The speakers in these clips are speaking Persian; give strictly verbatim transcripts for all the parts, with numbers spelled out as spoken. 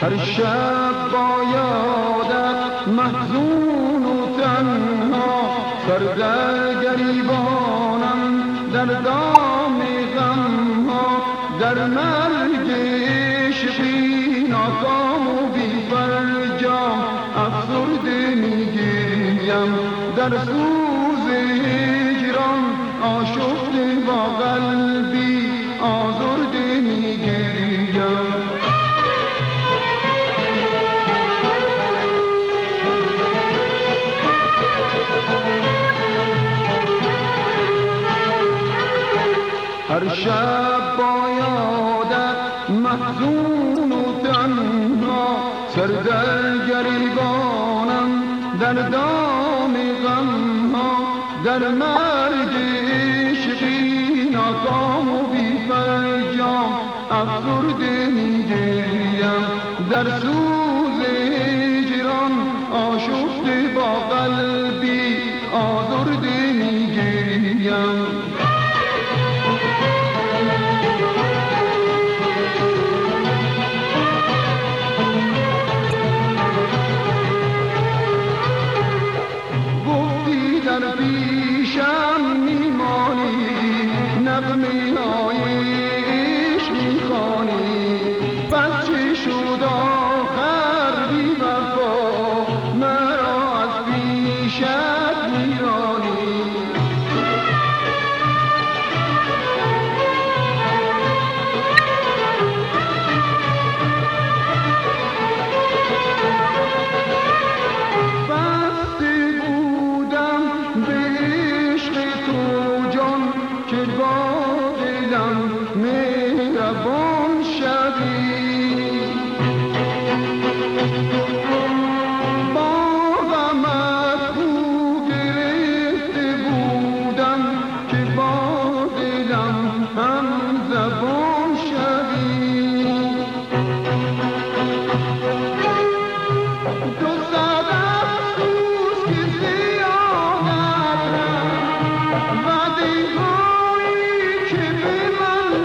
هر شب با یادت محزون و تنها، سر در گریبانم در دام غم ها، در مرگ عشقی ناکام و بی فرجام افسرده میگیم، در سوز هجران آشفته با قلبی آزرده میگیم. هر شب با یادت محزون و تنها، سر در گریبانم در دام غم ها، در مرگ عشقی ناکام و بی فرجام افسرده میگیم، در سوز هجران آشفته با قلبی آزرده میگیم. در پیشم میمانی، نغمه های عشق میخوانی، پس چه شد آخر بی وفا، مرا از پیشت میرانی. مهربان شدی با غمت خو گرفته بودم، که با دلم هم زبان شدی. تو صد افسوس که زیادت رفت، وعده هایی که به من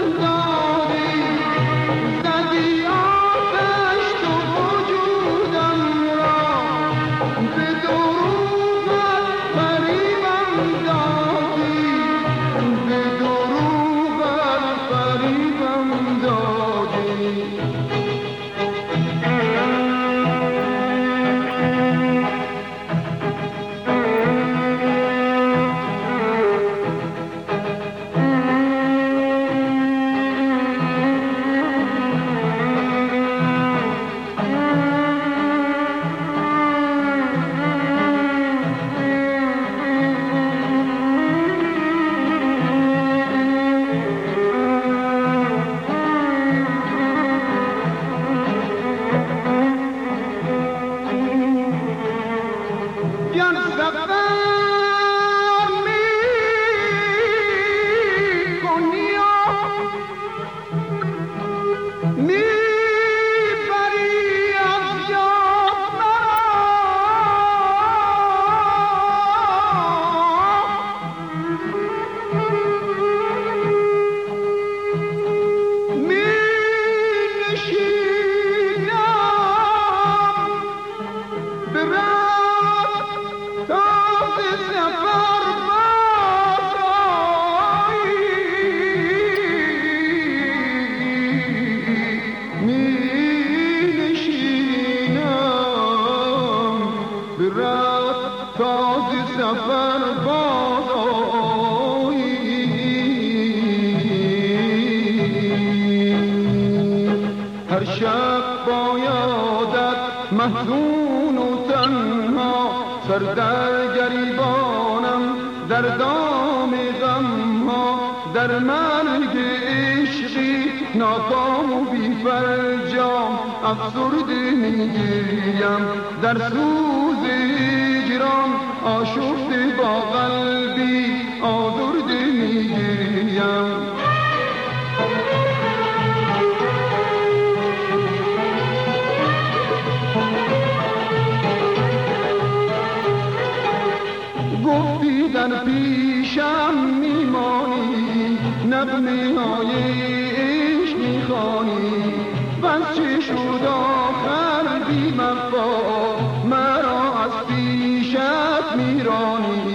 سفر بازایی. هر شب با یادت محزون و تنها، سر در گریبانم در دام غم ها، در مرگ عشقی ناکام و بی فرجام افسرده میگیم، در سوز هجران آشفته با قلبی آزرده میگیم. گفتی در پیشم میمانی، نغمه های عشق میخوانی، بس چه چه شد آخر بی وفا مرا از پیشت میرانی